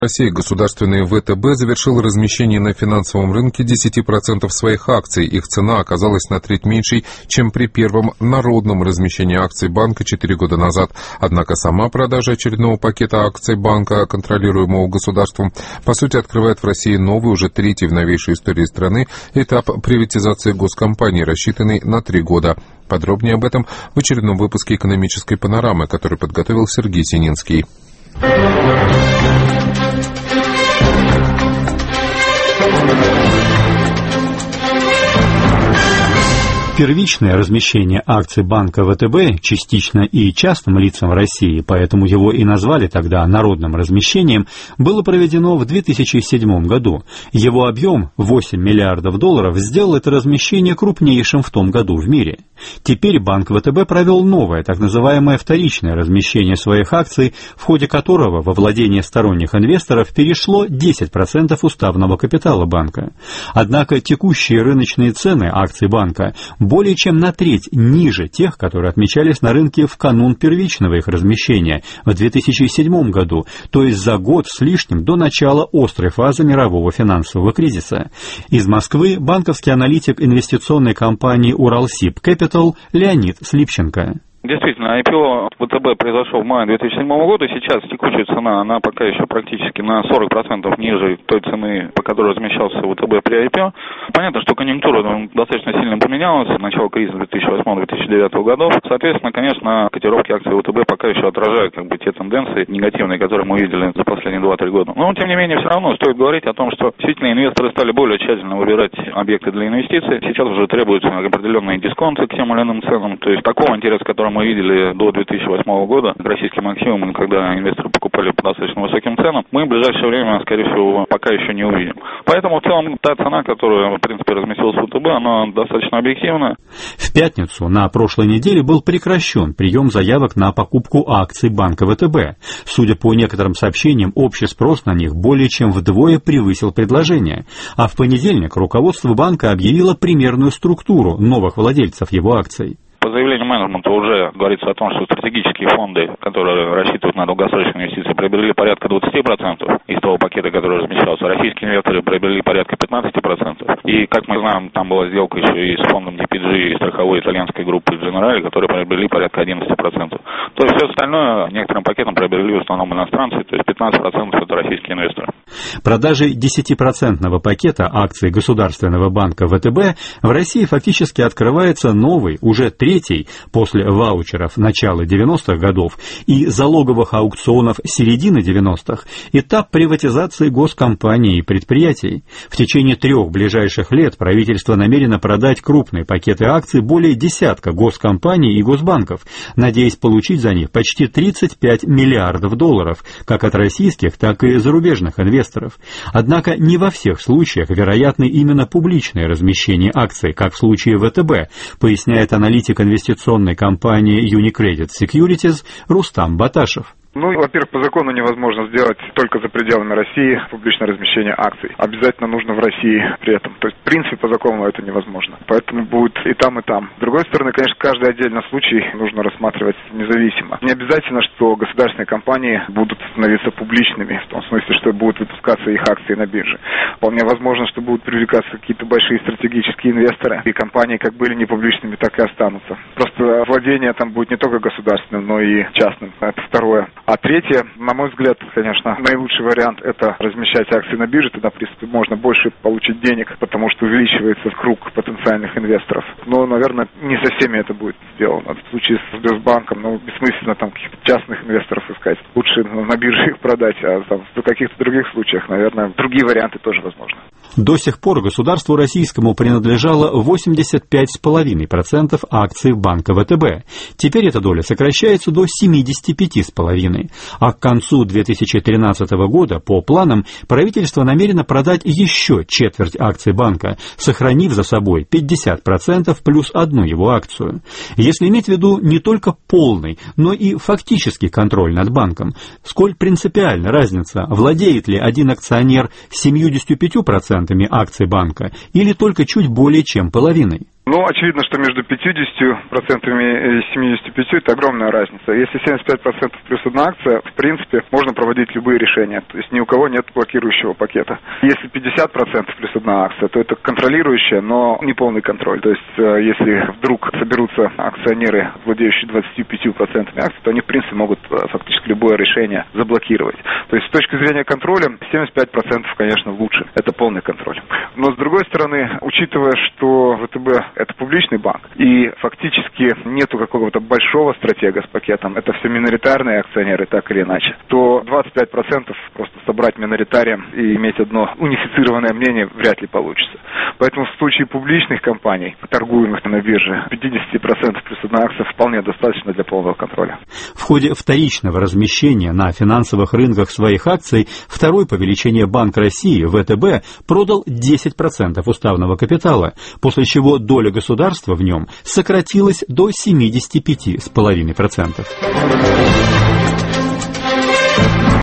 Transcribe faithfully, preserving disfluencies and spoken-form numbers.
Россия государственный ВТБ завершил размещение на финансовом рынке десять процентов своих акций. Их цена оказалась на треть меньшей, чем при первом народном размещении акций банка четыре года назад. Однако сама продажа очередного пакета акций банка, контролируемого государством, по сути открывает в России новый, уже третий в новейшей истории страны, этап приватизации госкомпаний, рассчитанный на три года. Подробнее об этом в очередном выпуске «Экономической панорамы», который подготовил Сергей Сининский. Первичное размещение акций банка ВТБ частично и частным лицам России, поэтому его и назвали тогда народным размещением, было проведено в две тысячи седьмом году. Его объем восемь миллиардов долларов сделал это размещение крупнейшим в том году в мире. Теперь банк ВТБ провел новое, так называемое вторичное размещение своих акций, в ходе которого во владение сторонних инвесторов перешло десять процентов уставного капитала банка. Однако текущие рыночные цены акций банка более чем на треть ниже тех, которые отмечались на рынке в канун первичного их размещения в две тысячи седьмом году, то есть за год с лишним до начала острой фазы мирового финансового кризиса. Из Москвы банковский аналитик инвестиционной компании «Уралсиб Кэпитал» Леонид Слипченко. Действительно, ай пи о ВТБ произошел в мае две тысячи седьмого года. Сейчас текущая цена, она пока еще практически на сорок процентов ниже той цены, по которой размещался ВТБ при ай пи о. Понятно, что конъюнктура достаточно сильно поменялась с начала кризиса две тысячи восьмого — две тысячи девятого годов. Соответственно, конечно, котировки акций ВТБ пока еще отражают как бы те тенденции негативные, которые мы видели за последние два-три года. Но, тем не менее, все равно стоит говорить о том, что действительно инвесторы стали более тщательно выбирать объекты для инвестиций. Сейчас уже требуются определенные дисконты к тем или иным ценам. То есть такого интереса, который мы видели до две тысячи восьмого года к российским активам, когда инвесторы покупали по достаточно высоким ценам, мы в ближайшее время, скорее всего, пока еще не увидим. Поэтому в целом та цена, которую, в принципе, разместилась в ВТБ, она достаточно объективна. В пятницу на прошлой неделе был прекращен прием заявок на покупку акций банка ВТБ. Судя по некоторым сообщениям, общий спрос на них более чем вдвое превысил предложение. А в понедельник руководство банка объявило примерную структуру новых владельцев его акций. По заявлению менеджмента уже говорится о том, что стратегические фонды, которые рассчитывают на долгосрочные инвестиции, приобрели порядка двадцать процентов из того пакета, который размещался. Российские инвесторы приобрели порядка пятнадцать процентов. И, как мы знаем, там была сделка еще и с фондом ди пи джи и страховой итальянской группы Generali, которые приобрели порядка одиннадцать процентов. То есть все остальное некоторым пакетом приобрели в основном иностранцы, то есть пятнадцать процентов это российские инвесторы. Продажей десятипроцентного пакета акций Государственного банка ВТБ в России фактически открывается новый, уже третий, после ваучеров начала девяностых годов и залоговых аукционов середины девяностых, этап приватизации госкомпаний и предприятий. В течение трех ближайших лет правительство намерено продать крупные пакеты акций более десятка госкомпаний и госбанков, надеясь получить за них почти тридцать пять миллиардов долларов, как от российских, так и зарубежных инвесторов. Однако не во всех случаях вероятно именно публичное размещение акций, как в случае ВТБ, поясняет аналитик инвестиционной компании Unicredit Securities Рустам Баташев. Ну, во-первых, по закону невозможно сделать только за пределами России публичное размещение акций. Обязательно нужно в России при этом. То есть, в принципе, по закону это невозможно. Поэтому будет и там, и там. С другой стороны, конечно, каждый отдельный случай нужно рассматривать независимо. Не обязательно, что государственные компании будут становиться публичными, в том смысле, что будут выпускаться их акции на бирже. Вполне возможно, что будут привлекаться какие-то большие стратегические инвесторы, и компании как были не публичными, так и останутся. Просто владение там будет не только государственным, но и частным. Это второе. А третье, на мой взгляд, конечно, наилучший вариант – это размещать акции на бирже, тогда, в принципе, можно больше получить денег, потому что увеличивается круг потенциальных инвесторов. Но, наверное, не со всеми это будет сделано. В случае с Сбербанком, ну, бессмысленно там каких-то частных инвесторов искать. Лучше на бирже их продать, а там, в каких-то других случаях, наверное, другие варианты тоже возможны. До сих пор государству российскому принадлежало восемьдесят пять целых пять десятых процента акций банка ВТБ. Теперь эта доля сокращается до семьдесят пять целых пять десятых процента. А к концу две тысячи тринадцатого года, по планам, правительство намерено продать еще четверть акций банка, сохранив за собой пятьдесят процентов плюс одну его акцию. Если иметь в виду не только полный, но и фактический контроль над банком, сколь принципиальна разница, владеет ли один акционер семьюдесятью пятью процентами акций банка или только чуть более чем половиной? Ну, очевидно, что между пятьюдесятью процентами и семьюдесятью пятью процентами это огромная разница. Если семьдесят пять процентов плюс одна акция, в принципе, можно проводить любые решения. То есть ни у кого нет блокирующего пакета. Если пятьдесят процентов плюс одна акция, то это контролирующая, но не полный контроль. То есть если вдруг соберутся акционеры, владеющие двадцатью пятью процентами акций, то они, в принципе, могут фактически любое решение заблокировать. То есть с точки зрения контроля семьдесят пять процентов, конечно, лучше. Это полный контроль. Но с другой стороны, учитывая, что ВТБ это публичный банк, и фактически нету какого-то большого стратега с пакетом, это все миноритарные акционеры, так или иначе, то двадцать пять процентов просто собрать миноритарием и иметь одно унифицированное мнение вряд ли получится. Поэтому в случае публичных компаний, торгуемых на бирже, пятьдесят процентов плюс одна акция вполне достаточно для полного контроля. В ходе вторичного размещения на финансовых рынках своих акций второй по величине Банк России, ВТБ, продал десять процентов уставного капитала, после чего доля государства в нем сократилась до семьдесят пять целых пять десятых процента.